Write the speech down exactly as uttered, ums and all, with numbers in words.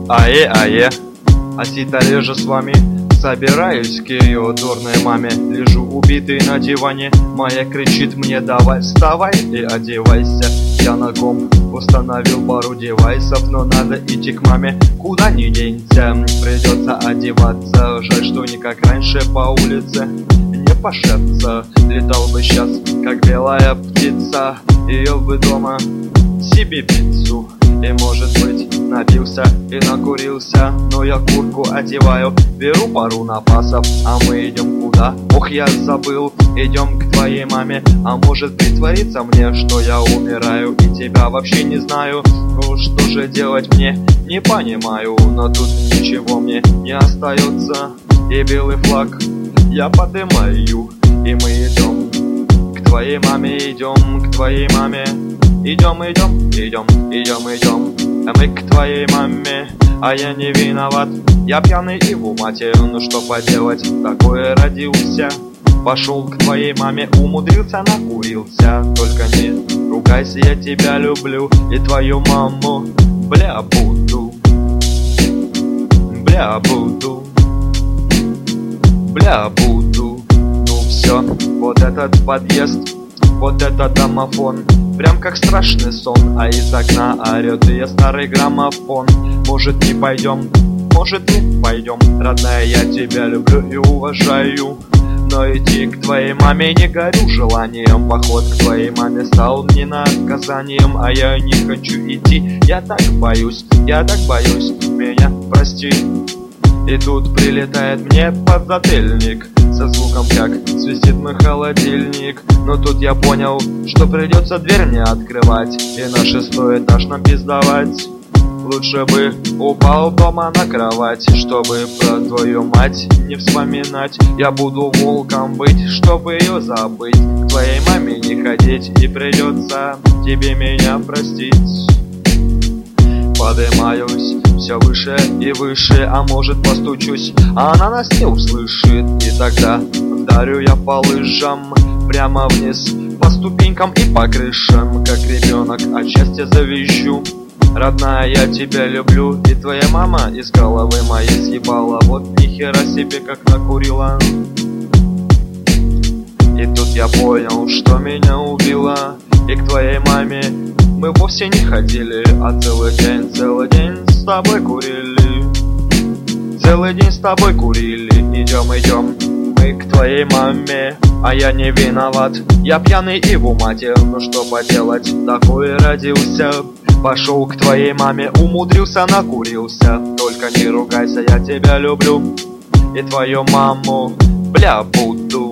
Ае-ае, а ситаре же с вами. Собираюсь к ее дурной маме. Лежу убитый на диване. Моя кричит мне: давай, вставай и одевайся. Я на комп установил пару девайсов, но надо идти к маме, куда ни денься. Придется одеваться, жаль, что не как раньше по улице не пошаться. Летал бы сейчас, как белая птица, и ел бы дома себе пиццу. И, может быть, напился и накурился, но я куртку одеваю, беру пару напасов. А мы идем куда? Ох, я забыл. Идем к твоей маме. А может притвориться мне, что я умираю и тебя вообще не знаю? Ну что же делать мне? Не понимаю. Но тут ничего мне не остается. И белый флаг я поднимаю, и мы идем к твоей маме, идем к твоей маме. Идем, идем, идем, идем, идем, а мы к твоей маме. А я не виноват, я пьяный и в умате. Ну что поделать, такое родился. Пошел к твоей маме, умудрился, накурился. Только не ругайся, я тебя люблю и твою маму. Бля, буду, бля, буду, бля, буду. Ну все, вот этот подъезд, вот этот домофон, прям как страшный сон. А из окна орёт ее старый граммофон. Может не пойдем, может не пойдем. Родная, я тебя люблю и уважаю, но идти к твоей маме не горю желанием. Поход к твоей маме стал мне наказанием, а я не хочу идти. Я так боюсь, я так боюсь, меня прости. И тут прилетает мне подзатыльник со звуком, как свистит мой холодильник. Но тут я понял, что придется дверь мне открывать и на шестой этаж нам пиздовать. Лучше бы упал дома на кровать, чтобы про твою мать не вспоминать. Я буду волком быть, чтобы ее забыть. К твоей маме не ходить, и придется тебе меня простить. Поднимаюсь все выше и выше, а может постучусь, а она нас не услышит. И тогда вдарю я по лыжам прямо вниз, по ступенькам и по крышам, как ребенок от счастья завизжу. Родная, я тебя люблю, и твоя мама из головы моей съебала. Вот нихера себе, как накурила. И тут я понял, что меня убило. И к твоей маме мы вовсе не ходили, а целый день, целый день с тобой курили. Целый день с тобой курили. Идем, идем мы к твоей маме, а я не виноват, я пьяный и в умате. Ну что поделать, такой родился. Пошел к твоей маме, умудрился, накурился. Только не ругайся, я тебя люблю и твою маму. Бля, буду.